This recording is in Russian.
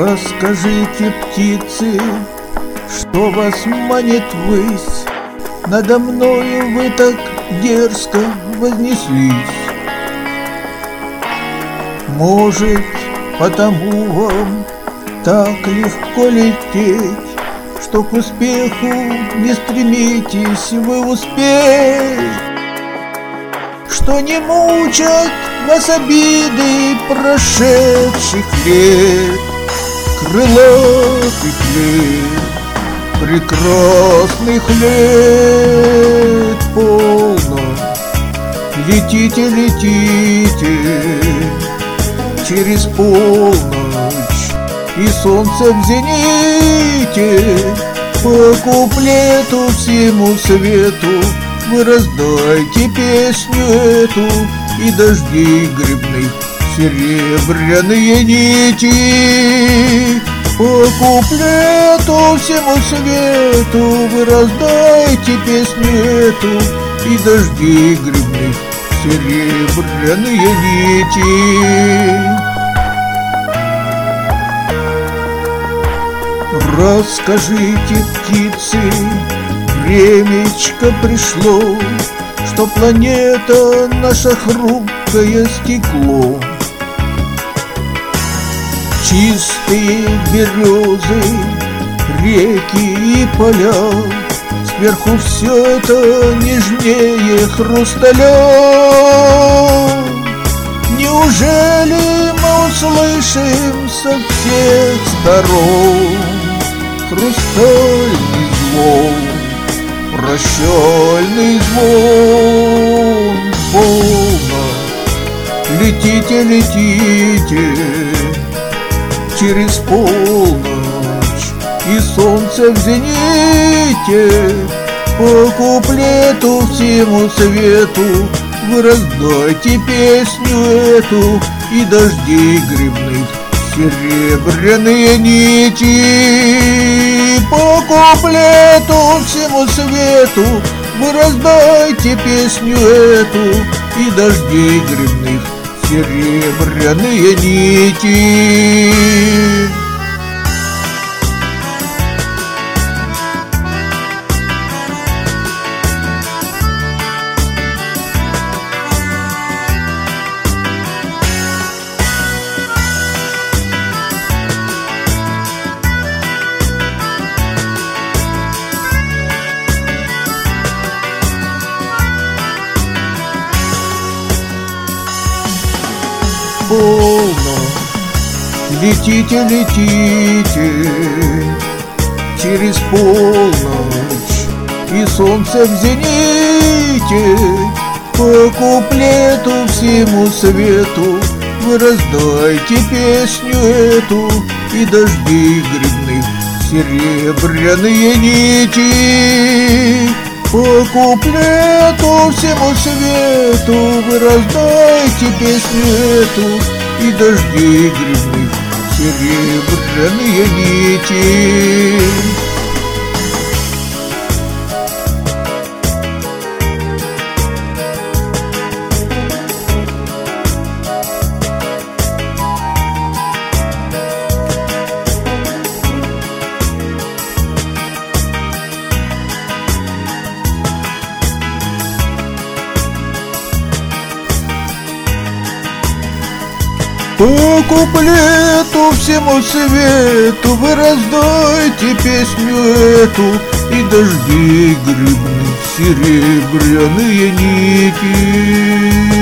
Расскажите, птицы, что вас манит ввысь, надо мною вы так дерзко вознеслись. Может, потому вам так легко лететь, что к успеху не стремитесь вы успеть, что не мучат вас обиды прошедших лет, крылатых лет, прекрасных лет полно. Летите, летите через полночь, и солнце в зените. По куплету всему свету вы раздайте песню эту, и дождей грибных серебряные нити. По куплету всему свету вы раздайте песню эту, и дождей грибных серебряные нити. Расскажите, птицы, времечко пришло, что планета наша хрупкое стекло. Чистые березы, реки и поля, сверху все это нежнее хрусталя. Неужели мы услышим со всех сторон хрустальный звон, прощальный звон? Полно. Летите, летите через полночь, и солнце в зените. По куплету всему свету вы раздайте песню эту, и дождей грибных серебряные нити. По куплету всему свету вы раздайте песню эту, и дождей грибных серебряные нити. Полно. Летите, летите через полночь, и солнце в зените. По куплету всему свету вы раздайте песню эту, и дождей грибных серебряные нити. По куплету всему свету вы раздайте песню эту, и дождей грибных серебряные нити. По куплету всему свету вы раздайте песню эту, и дождей грибных серебряные нити.